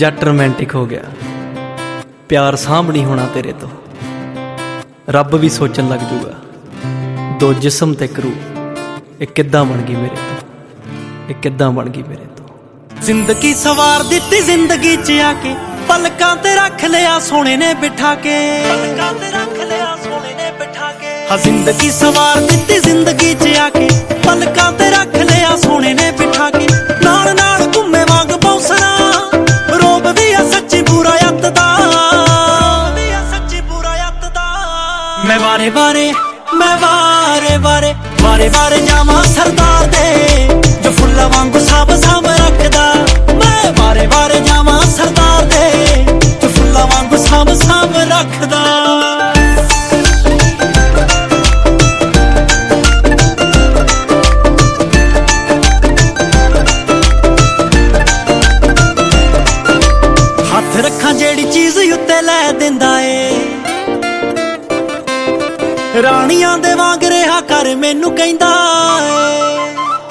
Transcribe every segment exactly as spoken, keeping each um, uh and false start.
जट romantic हो गया, प्यार साँभ नहीं होना तेरे तो, रब भी सोचन लग जूगा, दो जिस्म ते करू एक किद्दां बन गई मेरे तो, एक किद्दां बन गई मेरे तो। जिंदगी सवार दिती जिंदगी च आके, पलकां ते रख लिया सोने ने बिठा के, पलकां ते रख लिया सोने ने बिठा के। हाँ जिंदगी सवार दिती जिंदगी च आके, पलकां ते रख लिया सोने ने बिठा के। नाल नाल घूमे वांग बौसना, रोब भी आ सच्ची बुरा यत दा, सच्ची बुरा यत दा। मैं वारे वारे मैं वारे वारे वारे वारे जावां सरदार दे, जो फुल्लां वांगू साब साब रखदा। मैं वारे वारे जावां सरदार दे, जो फुल्लां वांगू साब साब रखदा। हथ रखां जेड़ी चीज उत्ते लै दिंदा ए, राणियां दे वांग रहा कर मैनू कहंदा ए।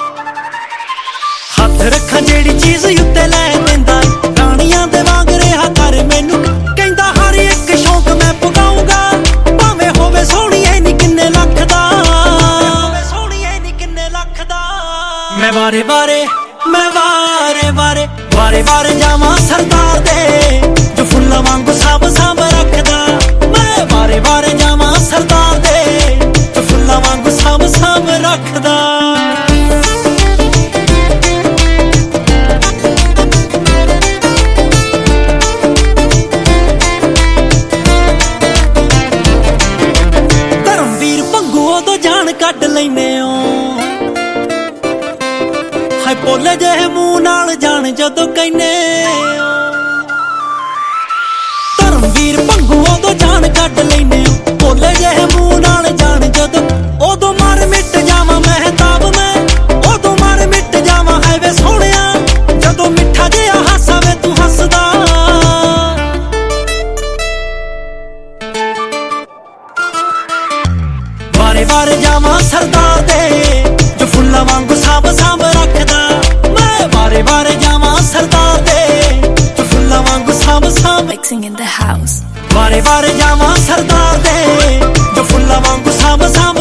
हथ रखां जेड़ी चीज उत्ते लै दिंदा, राणियां दे वांग रहा कर मैनू कहंदा। हर एक शौक मैं पुगाऊंगा, भावें होवे सोहणीए नी किन्ने लख दा, सोहणीए नी किन्ने लख दा। मैं वारे वारे मैं वारे वारे वारे वारे जावां सरदार दे, जो फुल्लां वांगू साब साब रखदा। मैं वारे वारे जावां सरदार दे, जो फुल्लां वांगू साब साब रखदा। धर्मवीर भंगू उदों जान कढ लैने ओ, हाय बोले जे मूंह नाल जान जदों कहने ओ। धर्मवीर भंगू उदों जान कढ लैने ओ, बोले जे मूंह नाल जान जदों। उदों मर मिट जावां महताब मैं, उदों मर मिट जावां है वे सोहणिया, जदों मिठा जिहा हासा वे तू हसदा। वारे वारे जावां सरदार दे, जो फुल्लां वांगू साब साब रखदा। मैं वारे वारे जावां सरदार दे, जो फुल्लां वांगू साब साब। Mixing in the house. वारे वारे जावां सरदार दे, जो फुल्लां वांगू साब साब